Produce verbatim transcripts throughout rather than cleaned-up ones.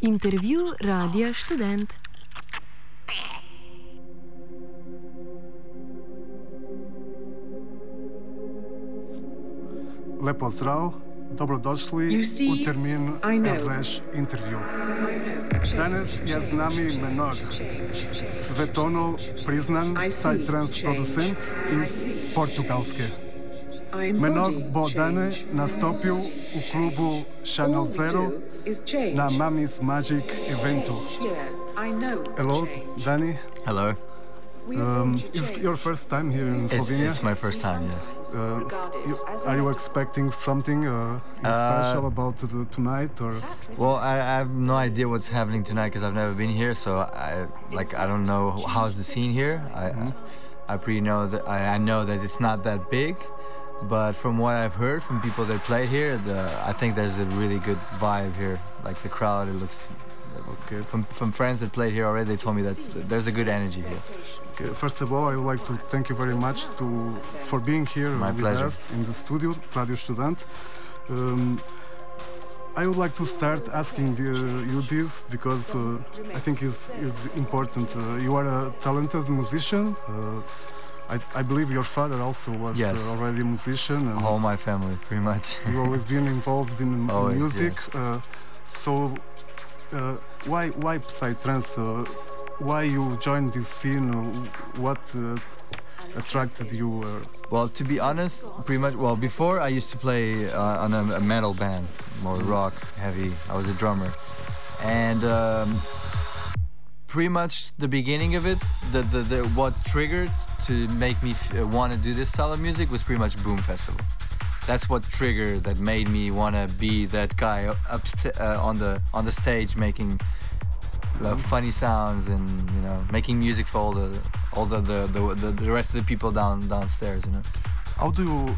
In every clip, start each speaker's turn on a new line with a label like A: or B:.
A: Intervju Radia Študent.
B: Lep pozdrav, dobrodošli u termin Erreš intervju. Danes je z nami Menor, svetovno priznan psytrance producent iz Portugalske. Menor bo danes nastopil v klubu Channel Zero na Mami's Magic eventu. Hello, Danny.
C: Hello.
B: Um, is it your first time here in Slovenia?
C: It's, it's my first time, yes.
B: Uh, you, are you expecting something uh,
C: Uh,
B: special about the, tonight, or?
C: Well, I, I have no idea what's happening tonight because I've never been here, so I like I don't know how's the scene here. I
B: Mhm.
C: I pretty know that I, I know that it's not that big, but from what I've heard from people that play here, the I think there's a really good vibe here. Like the crowd, it looks.
B: Okay.
C: From from friends that played here already, they told me that there's a good energy here.
B: Okay. First of all, I would like to thank you very much to for being here
C: My
B: with
C: pleasure.
B: us in the studio, Radio Student. Um, I would like to start asking the, you this because uh, I think is is important. Uh, you are a talented musician. Uh, I, I believe your father also was
C: Yes.
B: uh, already a musician. And
C: All my family, pretty much.
B: you've always been involved in,
C: Always,
B: in music. Uh, so uh, why why psytrance? Uh, why you joined this scene? Uh, what uh, attracted you? Uh,
C: Well, to be honest, pretty much. Well, before I used to play uh, on a, a metal band, more rock, heavy. I was a drummer, and um, pretty much the beginning of it, the the, the what triggered to make me f- uh, want to do this style of music was pretty much Boom Festival. That's what triggered that made me want to be that guy up uh, on the on the stage making uh, funny sounds and you know making music for all the all the the, the, the, the rest of the people down downstairs. You know.
B: how do you,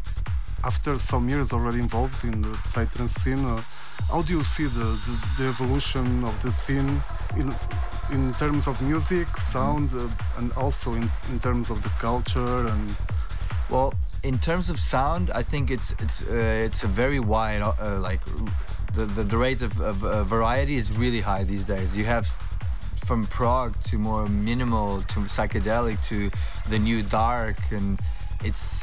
B: after some years already involved in the psytrance scene, uh, how do you see the, the, the evolution of the scene in in terms of music, sound, uh, and also in, in terms of the culture and?
C: Well, in terms of sound, I think it's it's uh, it's a very wide uh, like the, the the rate of, of uh, variety is really high these days. You have from prog to more minimal to psychedelic to the new dark, and it's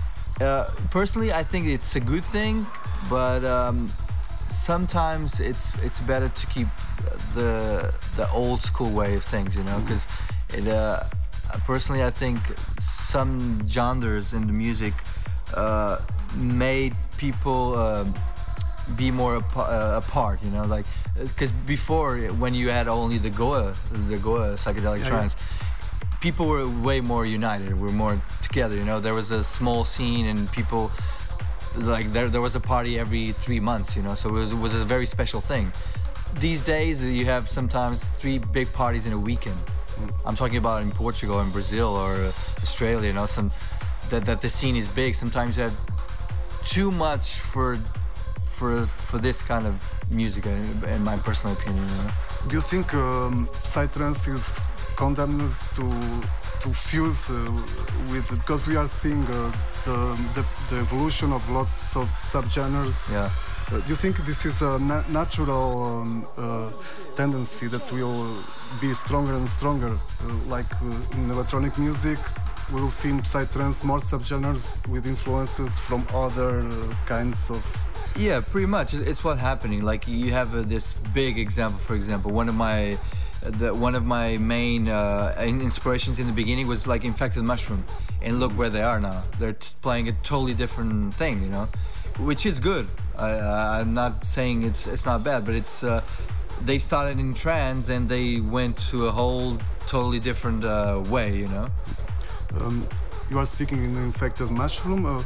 C: uh, personally I think it's a good thing, but um, sometimes it's it's better to keep the the old school way of things, you know, because it. Uh, Personally, I think some genres in the music uh, made people uh, be more ap- uh, apart, you know, like because before when you had only the Goa, the Goa psychedelic
B: Yeah,
C: trance, people were way more united, were more together, you know. There was a small scene and people like there there was a party every three months, you know, so it was, it was a very special thing. These days, you have sometimes three big parties in a weekend. I'm talking about in Portugal and Brazil or uh, Australia, you know, some that, that the scene is big. Sometimes you have too much for for for this kind of music, in, in my personal opinion. You know?
B: Do you think um, psytrance is condemned to to fuse uh, with, because we are seeing uh, the, the the evolution of lots of subgenres?
C: Yeah.
B: Uh, do you think this is a na- natural um, uh, tendency that will be stronger and stronger? Uh, like uh, in electronic music, we'll see in psytrance more subgenres with influences from other uh, kinds of.
C: Yeah, pretty much. It- It's what's happening. Like you have uh, this big example. For example, one of my uh, the, one of my main uh, in- inspirations in the beginning was like Infected Mushroom, and look where they are now. They're t- playing a totally different thing, you know, which is good. I, I- I'm not saying it's it's not bad, but it's uh, they started in trance and they went to a whole totally different uh, way, you know.
B: Um, you are speaking in Infected Mushroom. Uh, uh,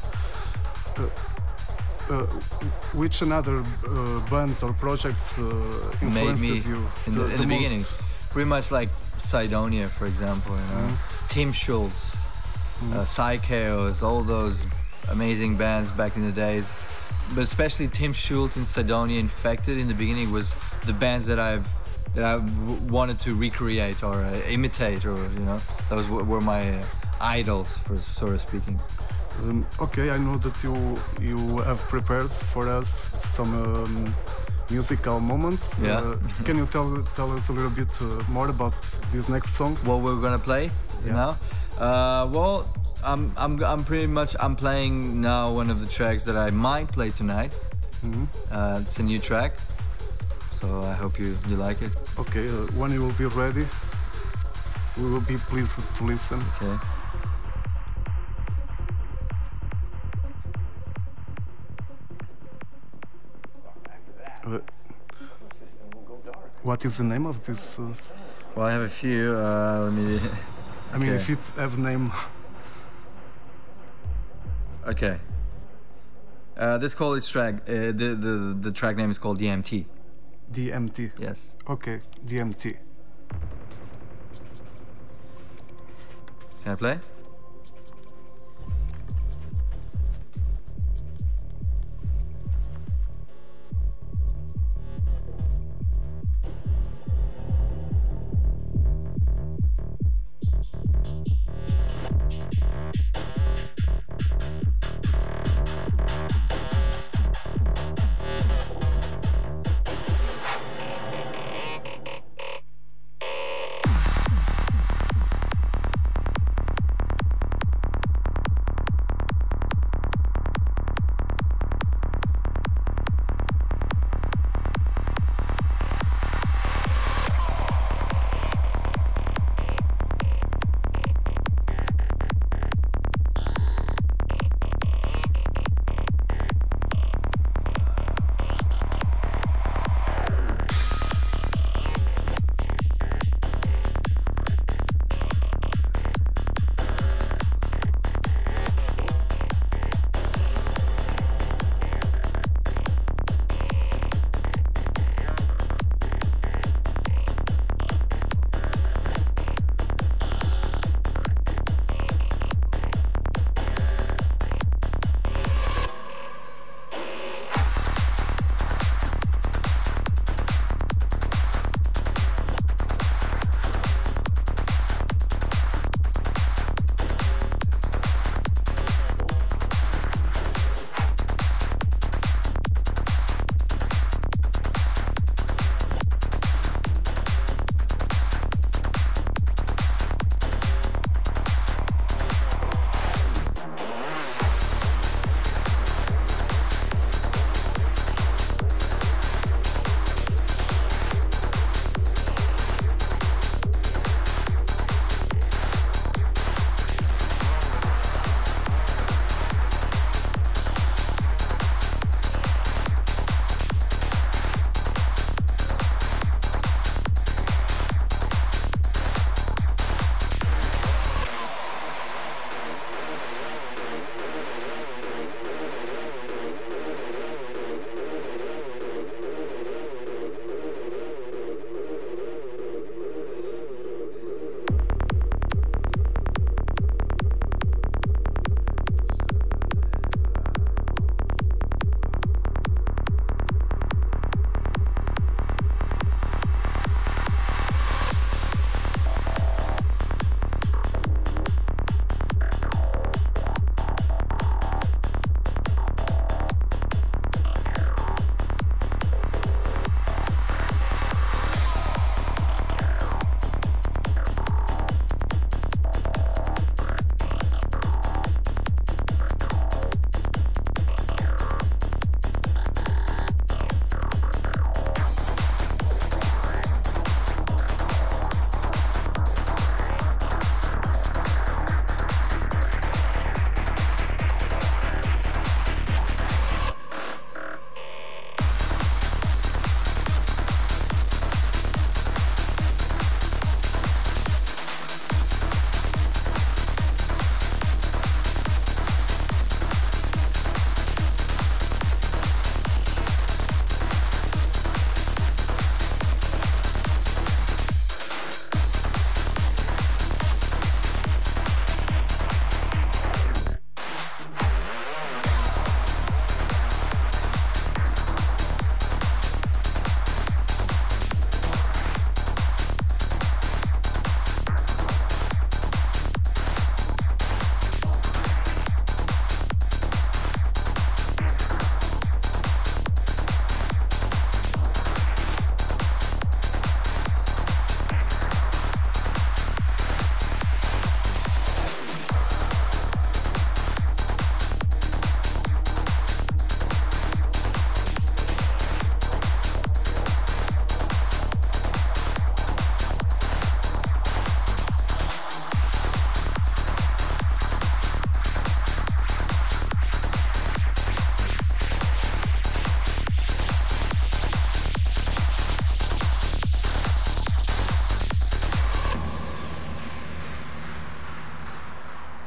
B: uh, which another uh, bands or projects uh,
C: Made
B: influenced
C: me
B: you
C: in the, in the
B: most?
C: beginning. Pretty much like Sidonia, for example, you know.
B: Mhm.
C: Tim Schultz,
B: Mhm.
C: uh, Psychaos, all those amazing bands back in the days. But especially Tim Schultz and Sidonia Infected in the beginning was the bands that I've that I w- wanted to recreate or uh, imitate, or you know, those w- were my uh, idols, for sort of speaking.
B: Um, okay, I know that you you have prepared for us some um, musical moments.
C: Yeah.
B: Uh, can you tell tell us a little bit uh, more about this next song?
C: What we're gonna play
B: Yeah.
C: now? Uh, well, I'm I'm I'm pretty much I'm playing now one of the tracks that I might play tonight.
B: Mhm.
C: Uh, it's a new track, so I hope you you like it.
B: Okay, uh, when you will be ready, we will be pleased to listen.
C: Okay.
B: Uh, what is the name of this? Uh, s-
C: Well, I have a few. Uh, let me.
B: I mean,
C: Okay.
B: if it have name,
C: Okay. Uh, this call is track. Uh, the the the track name is called D M T.
B: D M T.
C: Yes.
B: Okay, D M T.
C: Can I play?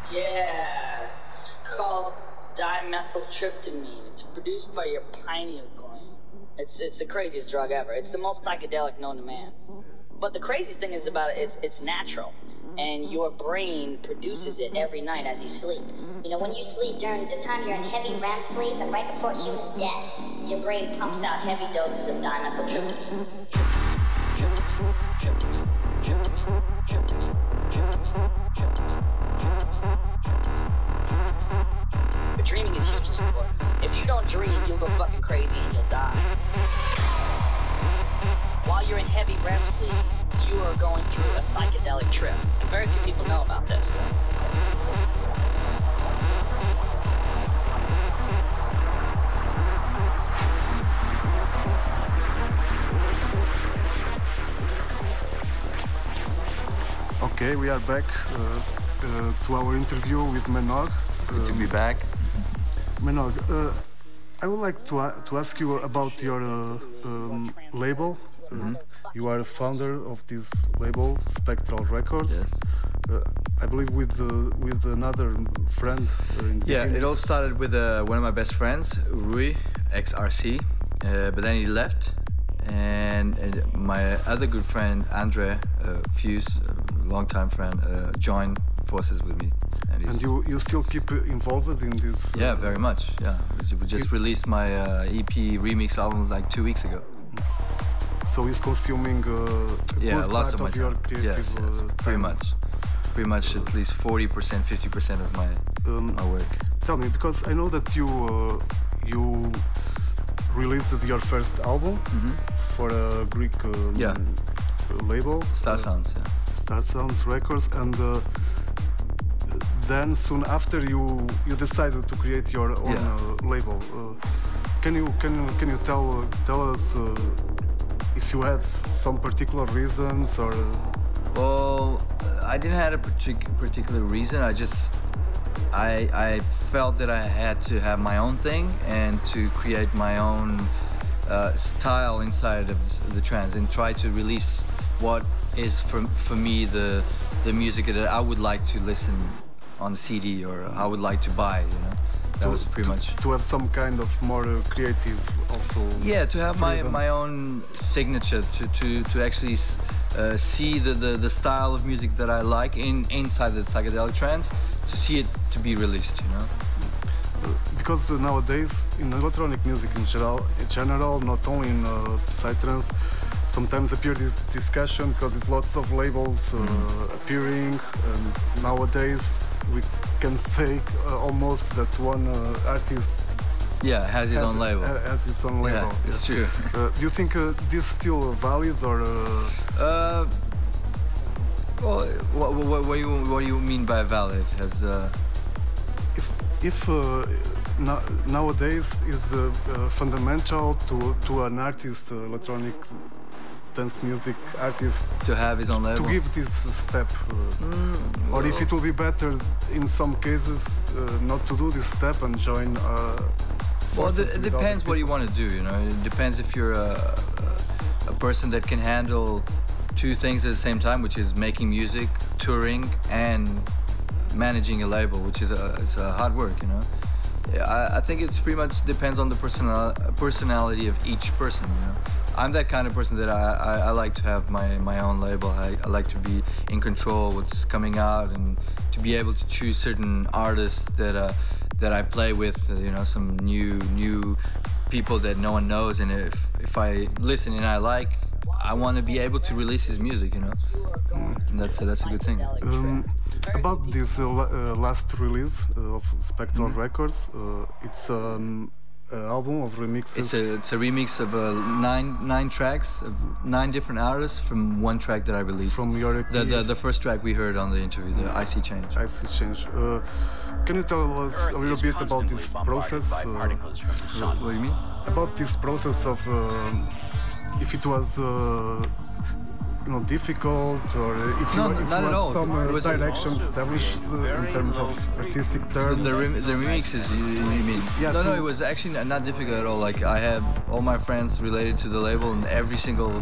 D: Yeah, it's called dimethyltryptamine. It's produced by your pineal gland. It's it's the craziest drug ever. It's the most psychedelic known to man. But the craziest thing is about it, it's it's natural. And your brain produces it every night as you sleep.
E: You know, when you sleep during the time you're in heavy R E M sleep and right before human death,
D: your brain pumps out heavy doses of dimethyltryptamine. Tryptamine, tryptamine, tryptamine, tryptamine, tryptamine, tryptamine, tryptamine. But dreaming is hugely important. If you don't dream, you'll go fucking crazy and you'll die. While you're in heavy R E M sleep, you are going through a psychedelic trip. And very few people know about this.
B: Okay, we are back uh, uh, to our interview with Menog.
C: Good to be back.
B: Menog, uh, I would like to, uh, to ask you about your uh, um, label.
C: Mm-hmm.
B: Uh, you are a founder of this label, Spectral Records.
C: Yes.
B: Uh, I believe with uh, with another friend. Uh, in the
C: Yeah,
B: beginning.
C: it all started with uh, one of my best friends, Rui, ex R C, uh, but then he left, and, and my other good friend, Andre uh, Fuse, a longtime friend, uh, joined forces with me. And,
B: And you, you still keep involved in this?
C: Yeah,
B: uh,
C: very much. Yeah, we, we just
B: it,
C: released my uh, E P remix album like two weeks ago.
B: So it's consuming uh, a
C: Yeah,
B: good
C: lots
B: part
C: of my
B: of your
C: time.
B: creative
C: Yes, yes,
B: uh,
C: pretty
B: time.
C: much. Pretty much at least forty percent, fifty percent of my
B: Um,
C: my work.
B: Tell me, because I know that you uh, you released your first album
C: Mm-hmm.
B: for a Greek um,
C: Yeah.
B: label,
C: Star
B: uh,
C: Sounds, yeah.
B: Star Sounds Records, and uh, then soon after you you decided to create your own
C: Yeah.
B: uh, label. Uh, can you can you can you tell uh, tell us uh, if you had some particular reasons or? Uh,
C: Well, I didn't have a partic- particular reason. I just, I, I felt that I had to have my own thing and to create my own uh, style inside of the trance and try to release what is for, for me the the music that I would like to listen on C D or I would like to buy. You know, that
B: to,
C: was pretty
B: to,
C: much.
B: to have some kind of more uh, creative also.
C: Yeah, to have my,
B: freedom.
C: my own signature, to, to, to actually uh, see the, the, the style of music that I like in inside the psychedelic trance, to see it to be released, you know?
B: Uh, because uh, nowadays in electronic music in general, in general not only in uh, psytrance, sometimes appear this discussion because it's lots of labels uh,
C: Mm.
B: appearing, and nowadays we can say uh, almost that one uh, artist
C: Yeah, has his
B: has,
C: own label.
B: ha- has his own label.
C: Yeah, it's true.
B: Uh, do you think uh, this is still valid or? Uh,
C: Uh, well, what, what, what, do you, what do you mean by valid? As uh,
B: if if uh, no, nowadays is uh, uh, fundamental to to an artist, uh, electronic dance music artist,
C: to have his own label?
B: to give this step, uh,
C: Mm,
B: or if
C: well,
B: it will be better in some cases uh, not to do this step and join. Uh,
C: Well,
B: forces
C: it
B: with
C: depends
B: other
C: what you
B: people.
C: want to do, you know. It depends if you're a, a person that can handle two things at the same time, which is making music, touring, and managing a label, which is a, it's a hard work, you know. Yeah, I, I think it's pretty much depends on the personal, personality of each person, you know. I'm that kind of person that I, I, I like to have my, my own label. I, I like to be in control of what's coming out and to be able to choose certain artists that uh, that I play with, uh, you know, some new new people that no one knows. And if, if I listen and I like, I want to be able to release his music, you know. And that's a, that's a good thing.
B: Um, about this uh, la- uh, last release uh, of Spectral
C: Mm-hmm.
B: Records, uh, it's um, an album of remixes.
C: It's a it's a remix of uh, nine nine tracks of nine different artists from one track that I released.
B: From your E P.
C: the, the the first track we heard on the interview, the I C Change.
B: I see change. Uh, can you tell us a little bit about this process? Uh,
C: What, what do you mean?
B: about this process of um if it was uh, you know difficult, or if you
C: No,
B: if
C: not
B: you
C: at
B: had
C: all.
B: some uh,
C: It was-
B: direction established uh, in terms of artistic
C: The,
B: terms.
C: the, rem- the remixes, you, you mean?
B: Yeah,
C: no, no,
B: to-
C: it was actually not difficult at all. Like I have all my friends related to the label, and every single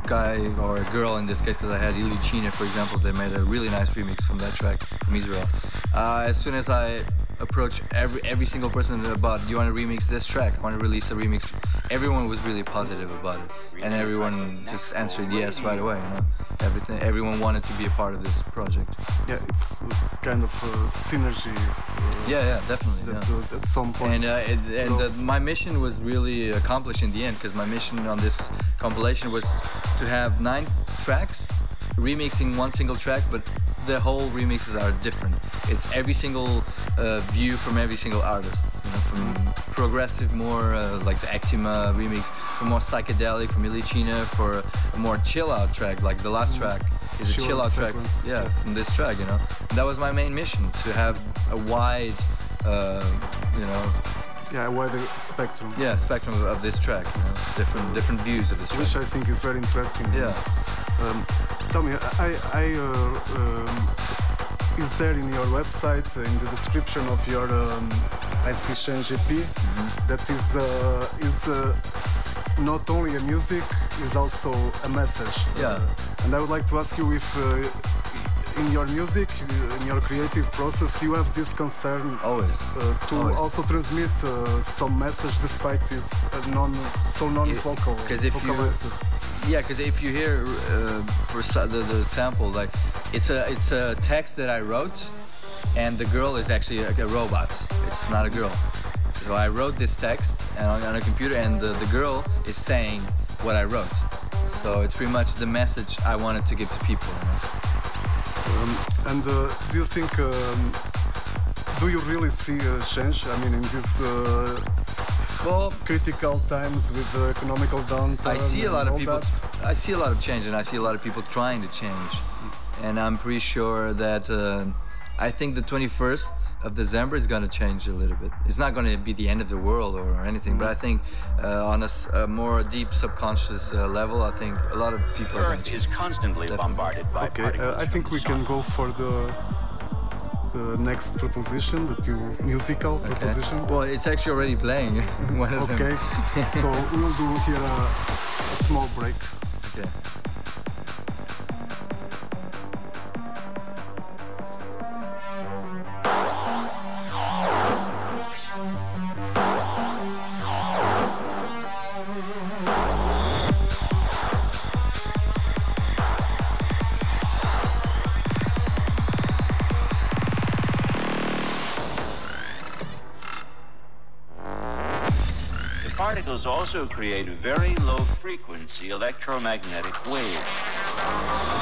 C: guy or a girl in this case, because I had Ili China, for example, they made a really nice remix from that track from Israel. Uh, as soon as I approached every every single person about, do you want to remix this track? I want to release a remix. Everyone was really positive about it, and everyone just answered yes right away. You know, everything. Everyone wanted to be a part of this project.
B: Yeah, it's kind of a synergy. Uh,
C: Yeah, yeah, definitely.
B: That,
C: Yeah.
B: uh, at some point.
C: And uh, it, and uh,
B: grows.
C: my mission was really accomplished in the end, because my mission on this compilation was to have nine tracks, remixing one single track, but the whole remixes are different. It's every single uh, view from every single artist. You know, from progressive, more uh, like the Actima remix, for more psychedelic from Ili China, for a more chill out track, like the last track is a
B: Chill
C: chill out track.
B: sequence.
C: Yeah, from this track, you know. And that was my main mission, to have a wide, uh, you know,
B: Yeah, a wider spectrum.
C: yeah, spectrum of, of this track, you know, different different views of this track.
B: Which I think is very interesting.
C: Yeah.
B: Um, tell me, I, I uh, um, is there in your website, uh, in the description of your um, I C Change E P,
C: Mm-hmm.
B: that is uh, is uh, not only a music, is also a message.
C: Yeah.
B: Uh, and I would like to ask you if uh, in your music, uh, in your creative process, you have this concern
C: Always.
B: uh, to
C: Always.
B: also transmit uh, some message despite this uh, non so non-vocal.
C: 'Cause if you-
B: vocalized.
C: Yeah, because if you hear uh, for sa- the, the sample, like it's a it's a text that I wrote, and the girl is actually a, a robot. It's not a girl. So I wrote this text on, on a computer, and the, the girl is saying what I wrote. So it's pretty much the message I wanted to give to people. You know?
B: Um, and uh, do you think, um, do you really see a change? I mean, in these uh,
C: Well,
B: critical times with the economical downturn.
C: I see a lot
B: and
C: of
B: all
C: people.
B: that?
C: I see a lot of change, and I see a lot of people trying to change. And I'm pretty sure that uh, I think the twenty-first of December is going to change a little bit. It's not going to be the end of the world or anything, but I think uh, on a, s- a more deep subconscious uh, level, I think a lot of people are going
F: Earth
C: to
F: is constantly
C: Definitely.
F: bombarded by
B: Okay,
F: particles
B: uh, I think
F: from
B: we
F: the
B: can
F: sun.
B: go for the the next proposition, the two musical
C: Okay.
B: proposition.
C: Well, it's actually already playing. One of
B: Okay,
C: them.
B: so we'll do here a, a small break.
C: Okay.
F: The particles also create very low frequency electromagnetic waves.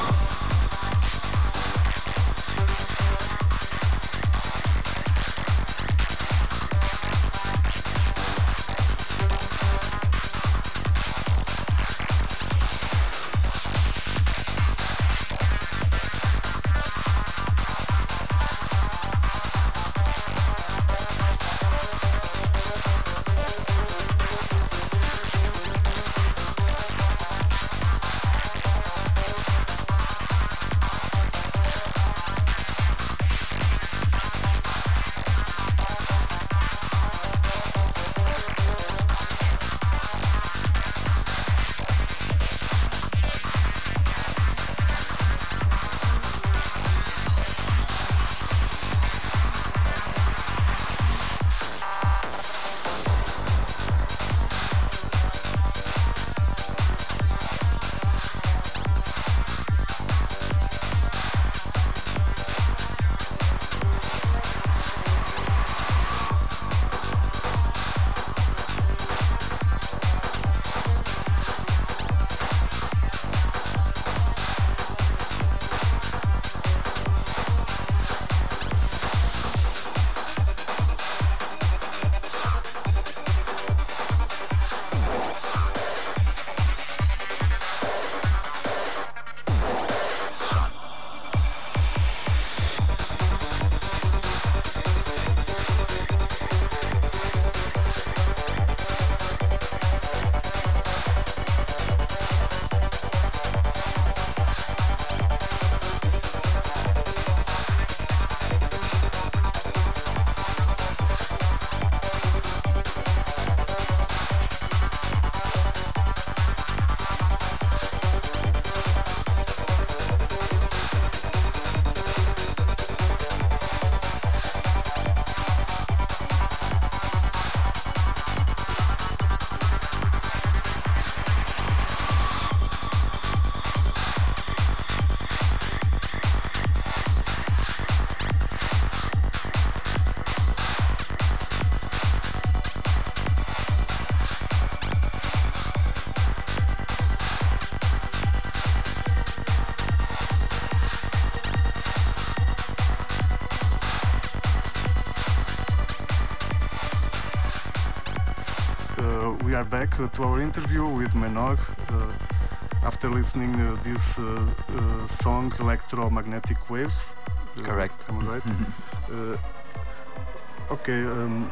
B: we are back uh, to our interview with Menog uh, after listening uh, this uh, uh, song Electromagnetic Waves. Uh,
C: Correct.
B: Am I right? uh, okay. Um,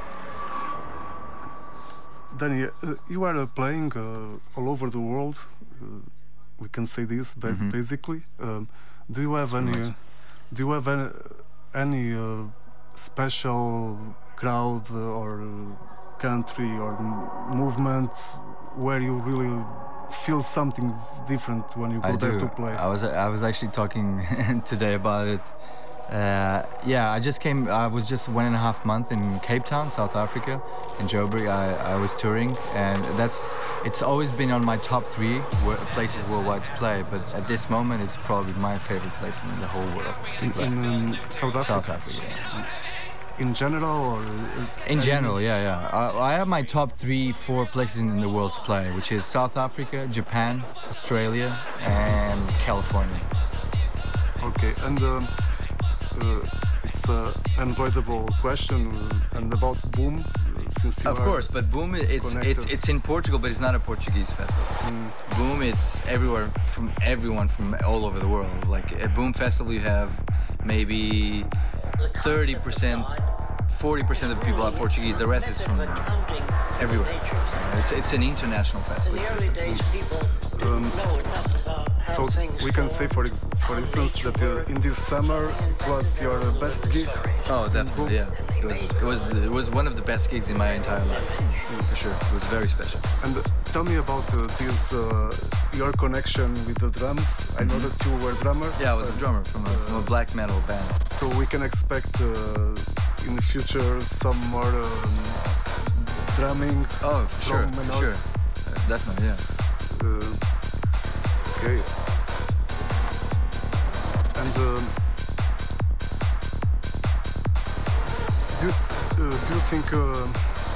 B: Danny, uh, you are uh, playing uh, all over the world. Uh, we can say this bas-
C: Mhm.
B: basically. Um, do you have
C: Pretty
B: any?
C: much.
B: Do you have any, any uh, special crowd uh, or uh, country or m- movement where you really feel something different when you go
C: I
B: there
C: do.
B: to play?
C: I was I was actually talking today about it. Uh, yeah, I just came. I was just one and a half month in Cape Town, South Africa, in Joburg. I, I was touring, and that's it's always been on my top three wor- places worldwide to play. But at this moment, it's probably my favorite place in the whole world. to
B: in
C: play.
B: in um, South Africa?
C: South Africa. Yeah.
B: In general, or uh,
C: In
B: any-
C: general, yeah, yeah. I, I have my top three, four places in the world to play, which is South Africa, Japan, Australia, and California.
B: Okay, and um, uh, it's an unavoidable question, uh, and about Boom, uh, since you
C: Of
B: are
C: course, but Boom, it's it's
B: connected.
C: it's in Portugal, but it's not a Portuguese festival.
B: Mm.
C: Boom, it's everywhere from everyone from all over the world. Like at Boom Festival, you have maybe thirty percent, forty percent of the people are Portuguese. The rest is from everywhere. It's it's an international festival. It's-
B: Um, so we can say, for ex- for instance, that uh, in this summer was your best gig.
C: Oh, definitely, yeah. It was, it was it was one of the best gigs in my entire life, for sure. It was very special.
B: And uh, tell me about uh, this, uh, your connection with the drums. I know that you were drummer.
C: Yeah, I was a drummer from a, from a black metal band.
B: So we can expect uh, in the future some more um, drumming.
C: Oh, for sure,
B: Drum
C: for
B: metal.
C: sure. Uh, definitely, yeah.
B: Uh, okay. And um, do, uh, do you think uh,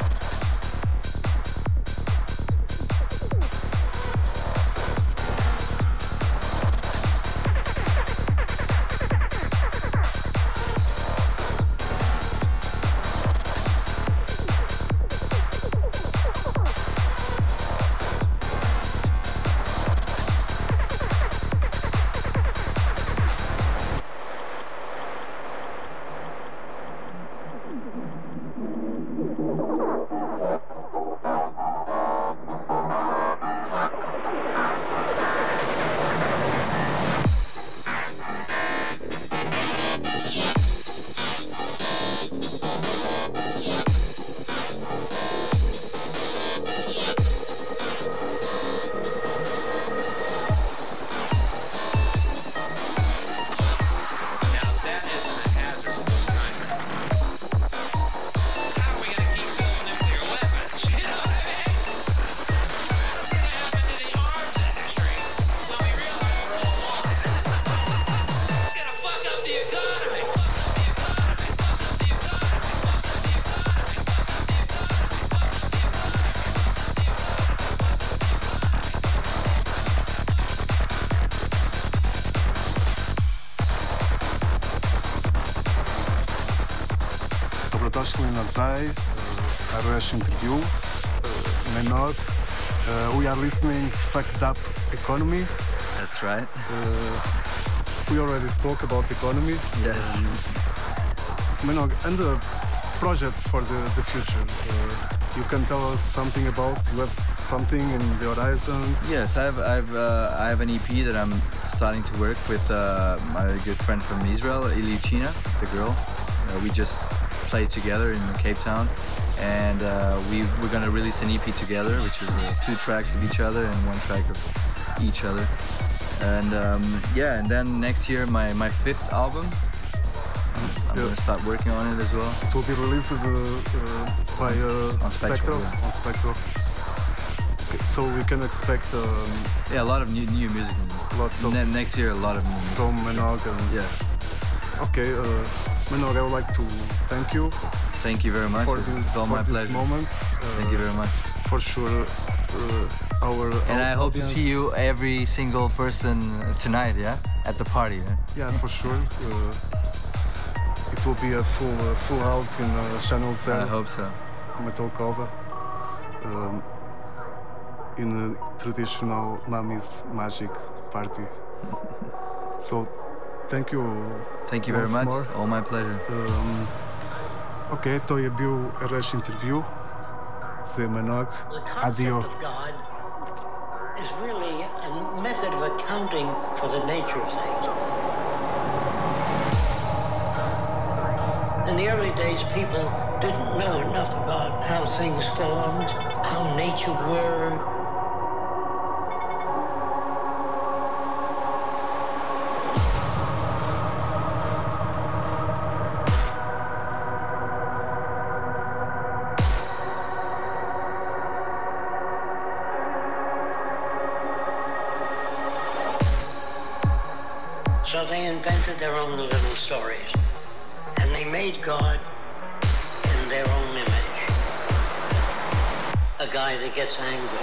B: Dobrodošli nazaj, uh, Arosh interview, uh, Menog. Uh, we are listening Fucked Up Economy.
C: That's right.
B: Uh, we already spoke about economy.
C: Yes.
B: Menog, and the projects for the, the future. Uh, you can tell us something about, you have something in the horizon.
C: Yes, I have I have uh, I have an E P that I'm starting to work with uh, my good friend from Israel, Ilichina, the girl. Uh, we just played together in Cape Town, and uh, we we're gonna release an E P together, which is uh, two tracks of each other and one track of each other. And um, yeah, and then next year my my fifth album. I'm
B: Yeah.
C: gonna start working on it as well.
B: It will be released uh, uh, by uh,
C: On Spectral,
B: Spectral.
C: yeah.
B: On Spectral. Okay, so we can expect um,
C: Yeah, a lot of new new music.
B: lots of
C: Ne- next year, a lot of new music.
B: from Menog. And
C: Yes.
B: Okay, uh, Menog, I would like to thank you
C: Thank you very much.
B: for
C: It's
B: this,
C: all
B: for
C: my
B: this
C: pleasure.
B: moment. Uh,
C: Thank you very much.
B: For sure, uh, our
C: And
B: our
C: I hope to
B: audience-
C: see you every single person uh, tonight, yeah? At the party, yeah?
B: Yeah, for sure. Uh, it will be a full uh, full house in uh, Channel
C: I
B: Zero,
C: hope so.
B: Metal Cover. Um, in a traditional Mummy's Magic party. So, thank you.
C: Thank you very
B: once
C: much.
B: more.
C: All my pleasure.
B: Um, ok, to je bil Reš intervju z Manog.
G: The concept
B: Adio.
G: of God is really a method of accounting for the nature of things. In the early days, people didn't know enough about how things formed, how nature worked. So they invented their own little stories, and they made God in their own image. A guy that gets angry.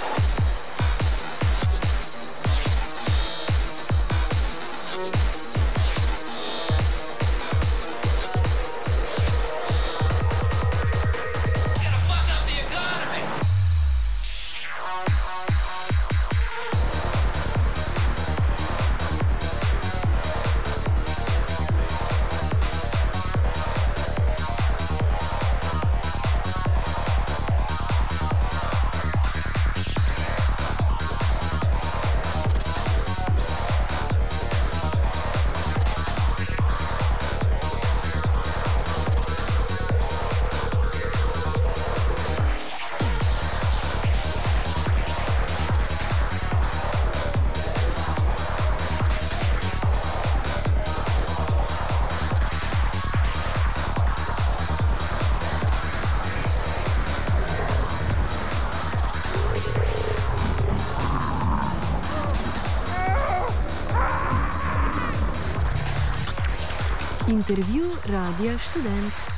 A: Intervju Radia Študent.